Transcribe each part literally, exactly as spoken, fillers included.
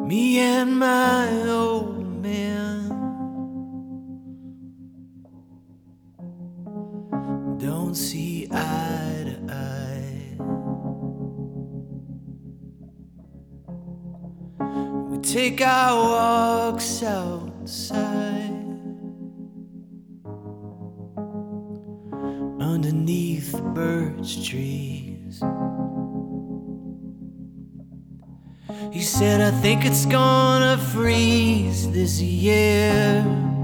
Me and my old man don't see eye to eye. We take our walks outside underneath the birch trees. He said, I think it's gonna freeze this year.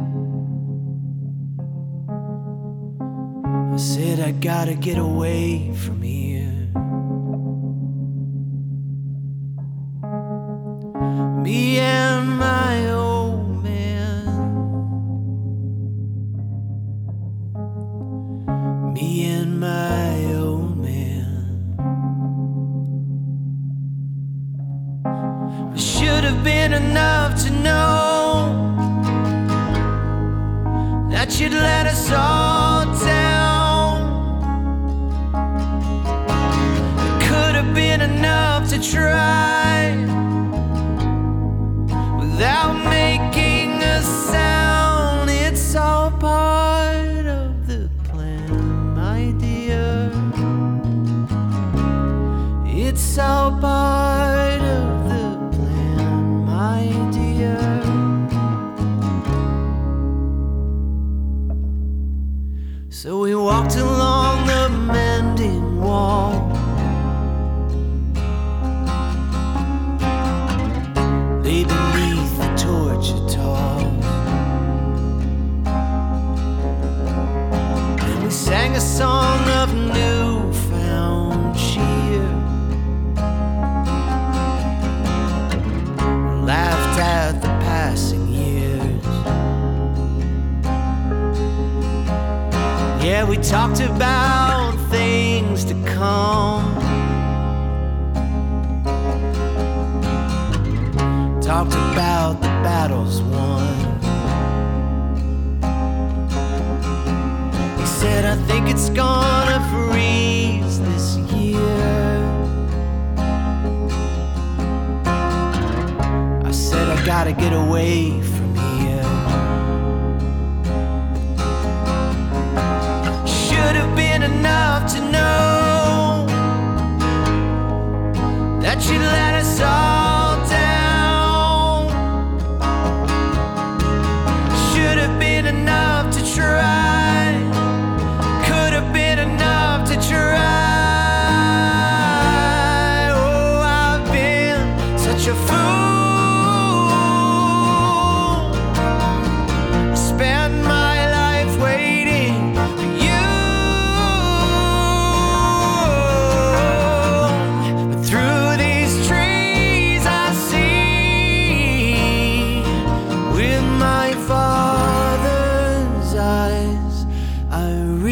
I said, I gotta get away from here. Me and my old man, me and my old man. It should have been enough to know that you'd let us all down. It could have been enough to try without making a sound. It's all part of the plan, my dear. It's all part of the plan, my dear. So we walked along the mending wall, lay beneath the torch tall, and we sang a song of newfound cheer, laughed at the passing years. Yeah, we talked about things to come, talked about the battles won. He said, I think it's gonna freeze this year. I said, I gotta get away from here. Should have been enough to know that you let us all down. Should have been enough to try, could have been enough to try. Oh, I've been such a fool. Spend my life waiting for you, but through these trees I see with my father's eyes. I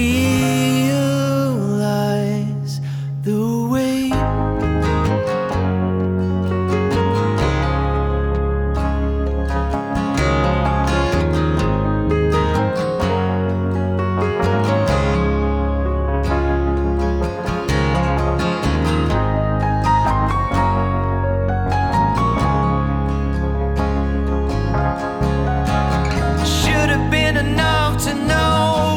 realize the way should have been enough to know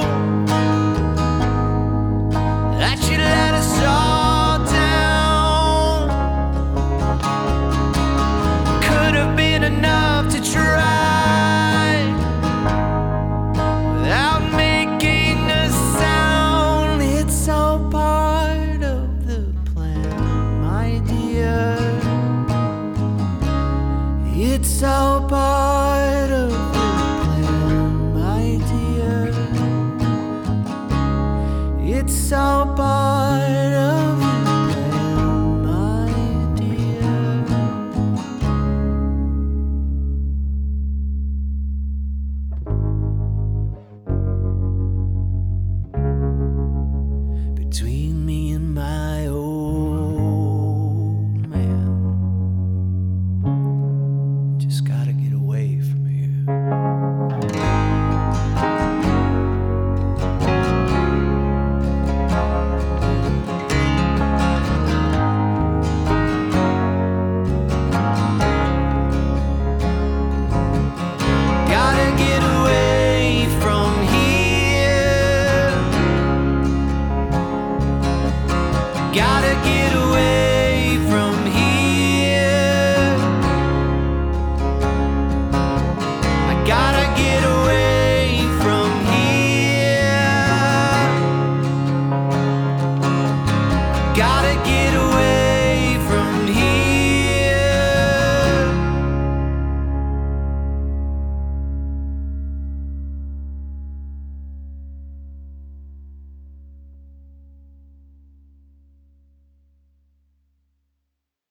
that you let us all down. Could have been enough to try without making a sound. It's all part of the plan, my dear. It's all part of the plan, my dear. It's all part